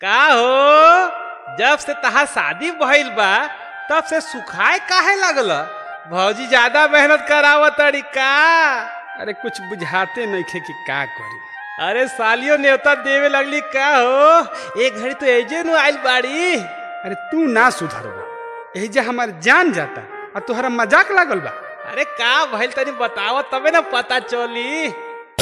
का हो जब से तहार शादी भइल बा तब से सुखाए काहे लगल? भौजी ज्यादा मेहनत करावत तड़ी का? अरे कुछ बुझाते नहीं खे कि का करी। अरे सालियो न्योता देवे लगली का हो? एक घड़ी तो एजे नु आइल बाड़ी। अरे तू ना सुधरबो, यही जे हमार जान जाता और तुहरा मजाक लागल बा। अरे का भइल तनी बताव तबे ना पता चली।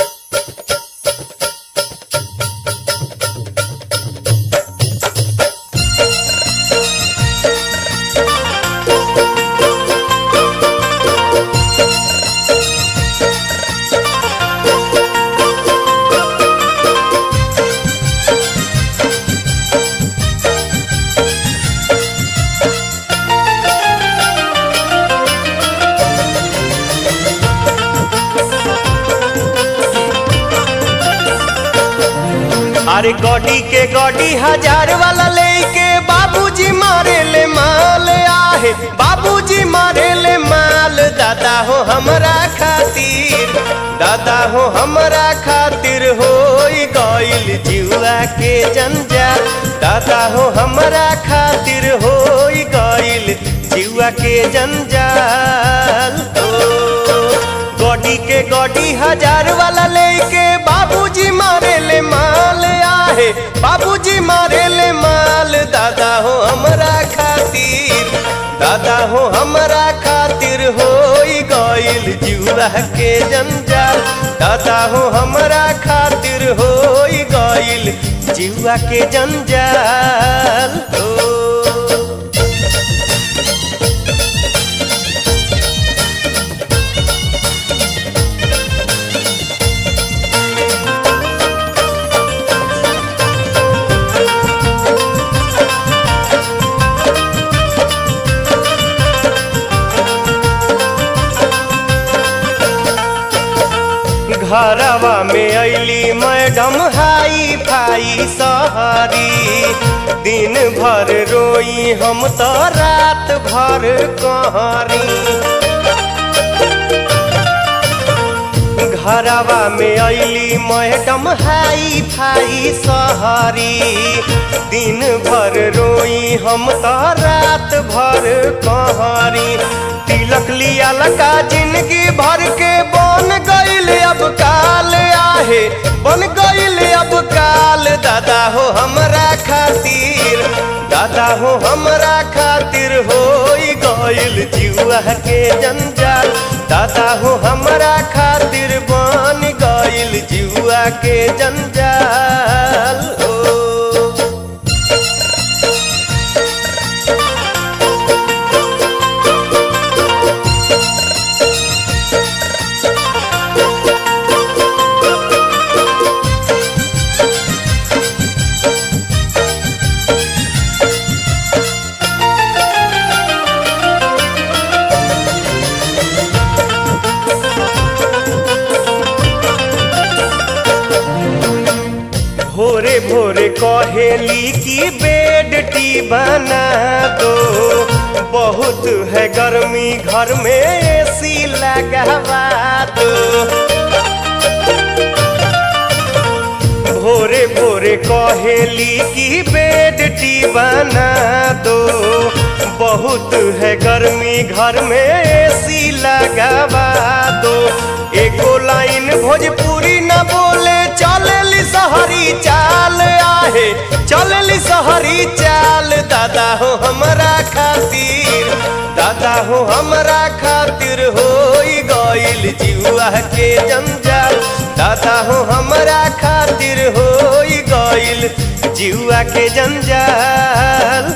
अरे गॉडी के गॉडी 1000 वाला लेके बाबूजी मारे ले माल आहे, बाबूजी मारे ले माल। दादा हो हमरा खातिर, दादा हो हमरा खातिर हो गइल जुआ के जंजाल। दादा हो हमरा खातिर हो गइल जुआ के जंजाल। गॉडी के गॉडी 1000 वाला लेके बाबूजी मारे ले माल आहे, बाबूजी मारे ले माल। दादा हो हमरा खातिर, दादा हो हमरा खातिर हो गइल जुआ के जंजाल। दादा हो हमरा खातिर हो गइल जुआ के जंजाल। घरवा में अली मैडम हाई फाई सहरी, दिन भर रोई हम तो रात भर कहरी। घरवा में अली मैडम हाई फाई सहरी, दिन भर रोई हम तो रात भर कहरी। तिलक लिया लगा जिंदगी भर के बन गइल अब काल आहे, बन गइल अब काल। दादा हो हमरा खातिर, दादा हो हमरा खातिर हो गइल जुआ के जंजाल। दादा हो हमरा खातिर बन गइल जुआ के जंजाल। भोरे भोरे कहेली की बेड टी बना दो, बहुत है गर्मी घर में एसी लगवा दो। भोरे भोरे कहेली की बेड टी बना दो, बहुत है गर्मी घर में एसी लगवा दो। एको लाइन भोजपुरी न बोले चलेली सहरी चाल आहे, चलेली सहरी चाल। दादा हो हमरा खातिर, दादा हो हमरा खातिर हो गइल जुआ के जंजाल। दादा हो हमरा खातिर हो गइल जुआ के जंजाल।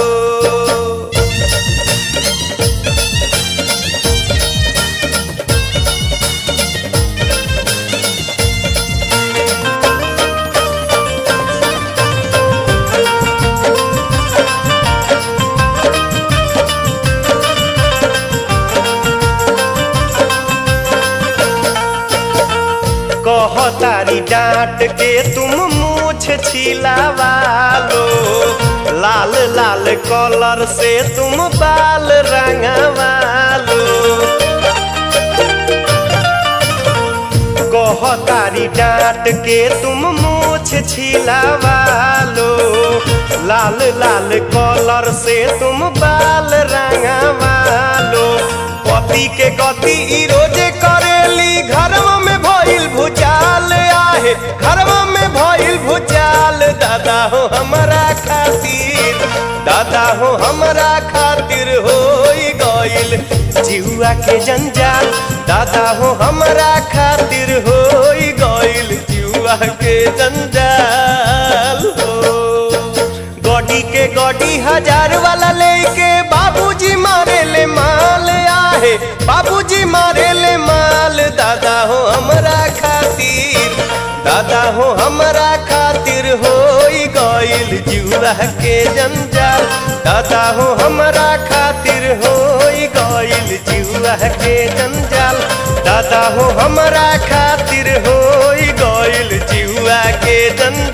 कहतारी डांट के तुम मूछ छिलावा लो, लाल लाल कलर से तुम बाल रंगवा लो। कहतारी डांट के तुम मूछ छिलावा लो, लाल लाल कलर से तुम बाल रंगावा लो। पति के गति ई रोजे करेली, घरवा में भइल भुचाल आहे, घरवा में भइल भुचाल। दादा हो हमरा खातिर, दादा हो हमरा खातिर होई गइल जीवा के जंजाल। दादा हो हमरा खातिर होई गइल जीवा के जंजाल हो। गड्डी के गड्डी 1000 वाला लेके बाबूजी मारे ले माल आहे, बाबूजी मारे ले माल। दादा हो हमरा खातिर, दादा हो हमरा खातिर होई गइल जीवा के जंजाल। दादा हो हमरा खातिर होई गइल जीवा के जंजाल। दादा हो हमरा खातिर होई गइल जीवा के जंजाल।